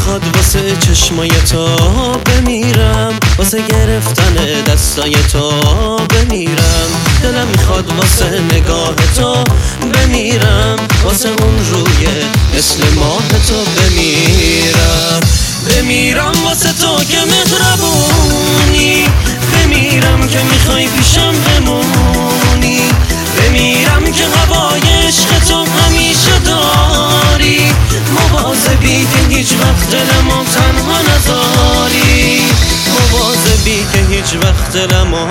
میخواد واسه چشمای تو بمیرم، واسه گرفتن دستای تو بمیرم. دلم میخواد واسه نگاه تو بمیرم، واسه اون روی مثل ماه تو بمیرم. بمیرم واسه تو که مهربونی، بمیرم که میخوای پیشم بمونی. بمیرم که هوای عشق تو همیشه داری، مواظبی که هیچ وقت دلمو تنها نذاری، مواظبی که هیچ وقت دلمو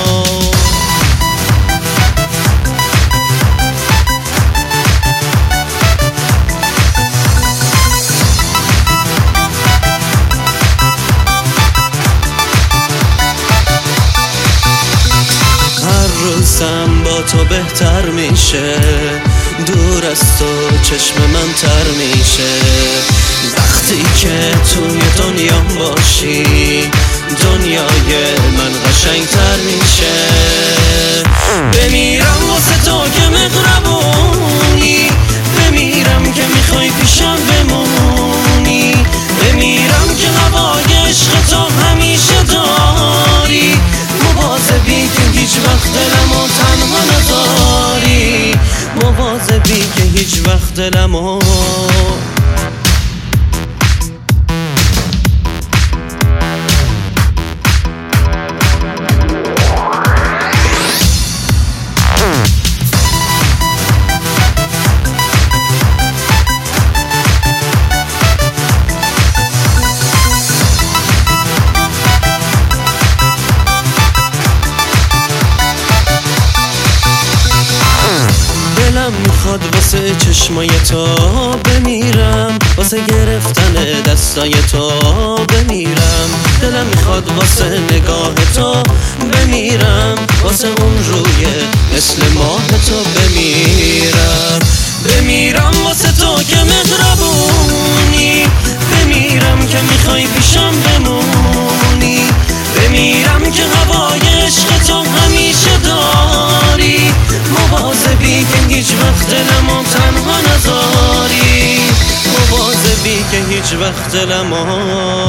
روزم با تو بهتر میشه، دور از تو چشم من تر میشه. وقتی که توی دنیا باشی دنیای من قشنگتر میشه. بمیرم واسه تو که مهربونی، بمیرم که میخوای پیشم بمونی. بمیرم که هوای عشق تو همیشه داری، مواظبی که هیچ وقت دلمو تنها نذاری، مواظبی که هیچ وقت دلمو دلم میخواد واسه چشمای تو بمیرم، واسه گرفتن دستای تو بمیرم. دلم میخواد واسه نگاه تو بمیرم، واسه اون روی مثل ماه تو بمیرم. بمیرم واسه تو که مهربونی، بمیرم که میخوای پیشم بمونی. بمیرم که هوای عشق تو همیشه داری، مواظبی که هیچ وقت دلمو تنها نذاری، مواظبی که هیچ وقت دلمو